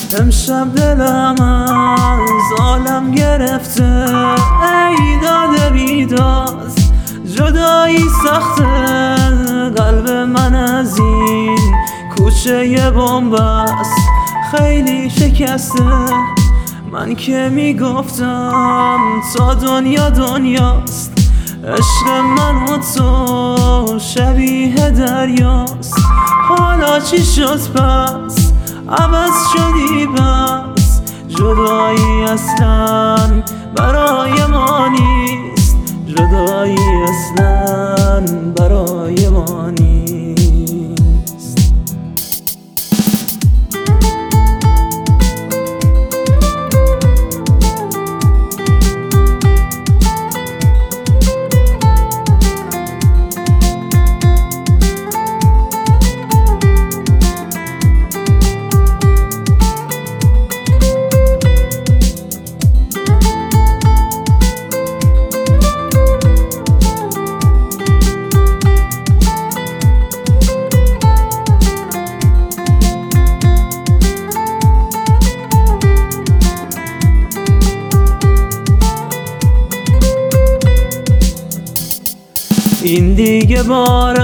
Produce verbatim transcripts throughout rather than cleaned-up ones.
امشب دلم از عالم گرفته، ای داده بیداز جدایی سخته. قلب من از این کوچه بنبست خیلی شکسته. من که میگفتم تا دنیا دنیاست، عشق من و تو شبیه دریاست. حالا چی شد پس عوض شدی بس، جدایی اصلا برای ما نیست، جدایی اصلا برای ما نیست. این دیگه بار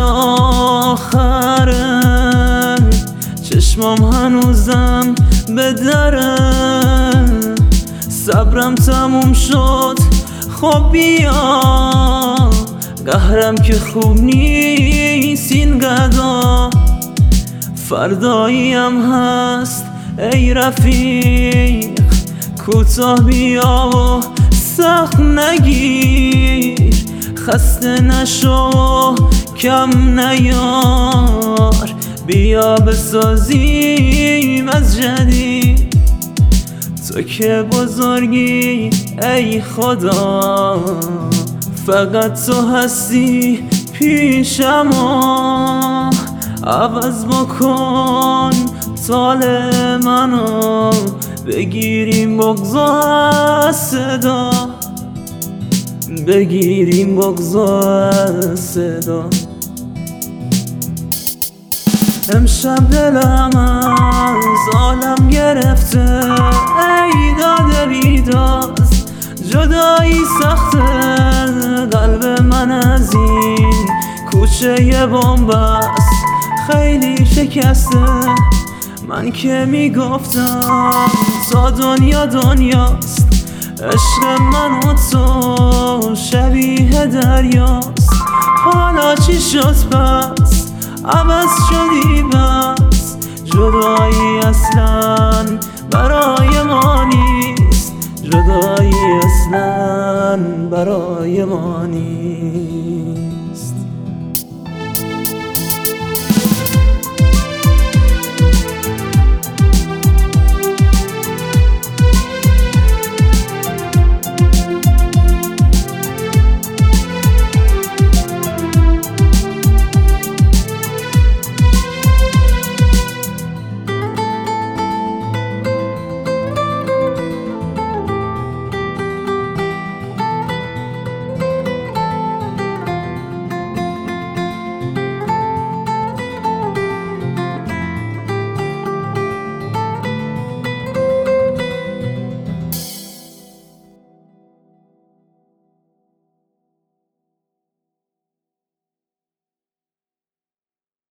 آخره، چشمام هنوزم به دره. صبرم تموم شد خب بیا، قهرم که خوب نیست این قدا. فرداییم هست ای رفیق، کوتاه بیا و سخت نگیر. خسته نشو کم نیار، بیا بسازیم از جدید. تو که بزرگی ای خدا، فقط تو هستی پیشم. عوض بکن طال منو، بگیریم بغض از صدا، بگیریم بغض از صدا. امشب دلم از عالم گرفته، ای داده بیداز جدایی سخته. قلب من از این کوچه بنبست خیلی شکسته. من که میگفتم تا دنیا دنیاست، عشق من و تو شبیه دریاست. حالا چی شد پس عوض شدی بس، جدایی اصلا برای ما نیست، جدایی اصلا برای ما نیست.